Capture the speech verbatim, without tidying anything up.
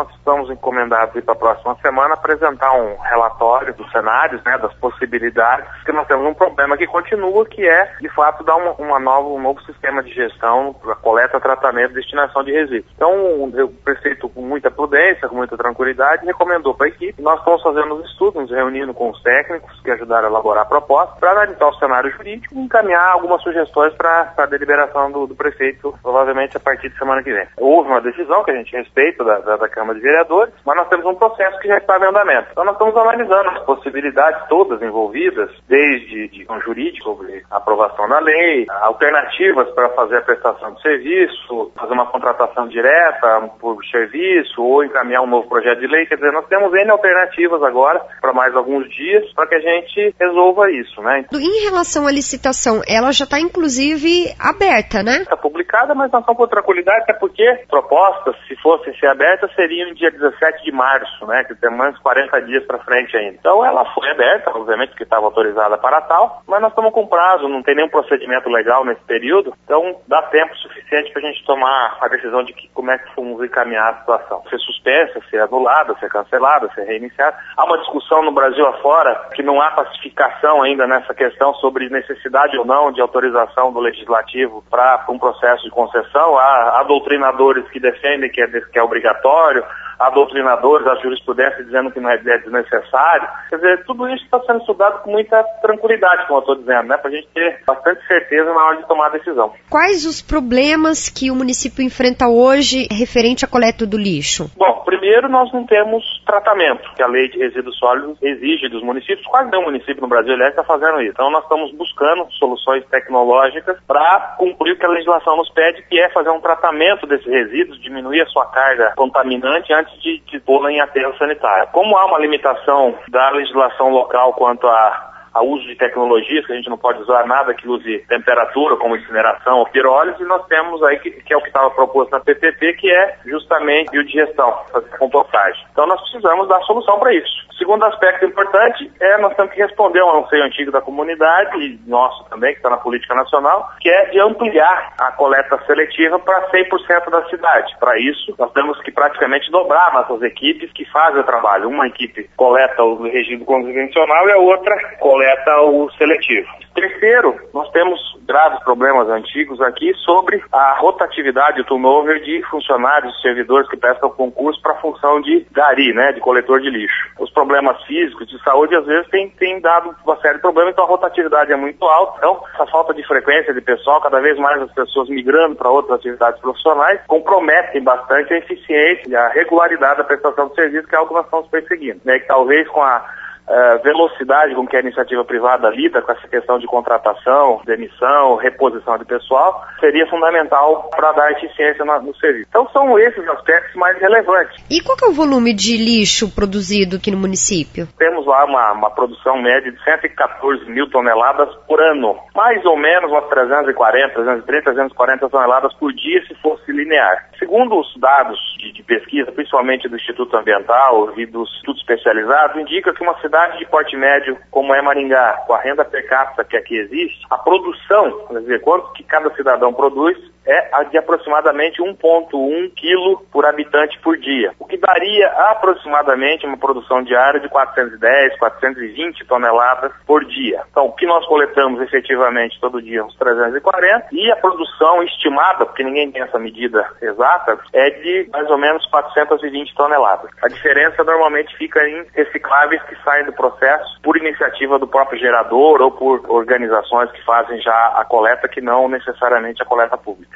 nós estamos encomendados para a próxima semana apresentar um relatório dos cenários, né, das possibilidades, porque nós temos um problema que continua, que é, de fato, dar uma, uma nova, um novo sistema de gestão para coleta, tratamento e destinação de resíduos. Então, o prefeito, com muita prudência, com muita tranquilidade, recomendou para a equipe. Nós estamos fazendo os estudos, nos reunindo com os técnicos que ajudaram a elaborar a proposta, para analisar o cenário jurídico e encaminhar algumas sugestões para a deliberação do, do prefeito, provavelmente a partir de semana que vem. Houve uma decisão que a gente respeita da, da, da Câmara de Vereadores, mas nós temos um processo que já está em andamento. Então nós estamos analisando as possibilidades todas envolvidas, desde de um jurídico, sobre a aprovação da lei, alternativas para fazer a prestação de serviço, fazer uma contratação direta por serviço ou encaminhar um novo projeto de lei. Quer dizer, nós temos N alternativas agora para mais alguns dias para que a gente resolva isso, né? Em relação à licitação, ela já está inclusive aberta, né? Está publicada, mas nós estamos com tranquilidade, até porque propostas, se fossem ser abertas, seriam dia dezessete de março, né? Que tem mais quarenta dias para frente ainda. Então ela foi aberta, obviamente, porque estava autorizada para tal, mas nós estamos com prazo, não tem nenhum procedimento legal nesse período, então dá tempo suficiente para a gente tomar a decisão de que, como é que vamos encaminhar a situação. Ser suspensa, ser anulada, ser cancelada, ser reiniciada. Há uma discussão no Brasil afora que não há pacificação ainda nessa questão sobre necessidade ou não de autorização do Legislativo para um processo de concessão. Há, há doutrinadores que defendem que é, que é obrigatório, há doutrinadores, há jurisprudência dizendo que não é desnecessário. Quer dizer, tudo isso está sendo estudado com muita tranquilidade, como eu estou dizendo, né? Para a gente ter bastante certeza na hora de tomar a decisão. Quais os problemas que o município enfrenta hoje referente à coleta do lixo? Bom, primeiro nós não temos tratamento, que a lei de resíduos sólidos exige dos municípios. Quase nenhum município no Brasil, aliás, está fazendo isso. Então nós estamos buscando soluções tecnológicas para cumprir o que a legislação nos pede, que é fazer um tratamento desses resíduos, diminuir a sua carga contaminante antes de, de pô-la em aterro sanitário. Como há uma limitação da legislação local quanto a a uso de tecnologias, que a gente não pode usar nada que use temperatura, como incineração ou pirólise, e nós temos aí, que, que é o que estava proposto na P P P, que é justamente biodigestão, fazer compostagem. Então nós precisamos dar solução para isso. O segundo aspecto importante é nós temos que responder a um anseio antigo da comunidade, e nosso também, que está na política nacional, que é de ampliar a coleta seletiva para cem por cento da cidade. Para isso, nós temos que praticamente dobrar nossas equipes que fazem o trabalho. Uma equipe coleta o resíduo convencional e a outra coleta o seletivo. Terceiro, nós temos graves problemas antigos aqui sobre a rotatividade, o turnover de funcionários e servidores que prestam concurso para a função de gari, né, de coletor de lixo. Os problemas físicos de saúde, às vezes, têm tem dado uma série de problemas, então a rotatividade é muito alta. Então, essa falta de frequência de pessoal, cada vez mais as pessoas migrando para outras atividades profissionais, comprometem bastante a eficiência e a regularidade da prestação de serviço, que é algo que nós estamos perseguindo, né, que talvez com a Uh, velocidade com que a iniciativa privada lida com essa questão de contratação, demissão, reposição de pessoal, seria fundamental para dar eficiência no, no serviço. Então são esses aspectos mais relevantes. E qual que é o volume de lixo produzido aqui no município? Temos lá uma, uma produção média de cento e quatorze mil toneladas por ano. Mais ou menos umas trezentas e quarenta, trezentas e trinta, trezentas e quarenta toneladas por dia se fosse linear. Segundo os dados de, de pesquisa, principalmente do Instituto Ambiental e dos institutos especializados, indica que uma cidade de porte médio, como é Maringá, com a renda per capita que aqui existe, a produção, quer dizer, quanto que cada cidadão produz, é a de aproximadamente um vírgula um quilo por habitante por dia, o que daria aproximadamente uma produção diária de quatrocentos e dez, quatrocentos e vinte toneladas por dia. Então, o que nós coletamos efetivamente todo dia, uns trezentos e quarenta, e a produção estimada, porque ninguém tem essa medida exata, é de mais ou menos quatrocentas e vinte toneladas. A diferença normalmente fica em recicláveis que saem do processo por iniciativa do próprio gerador ou por organizações que fazem já a coleta, que não necessariamente a coleta pública.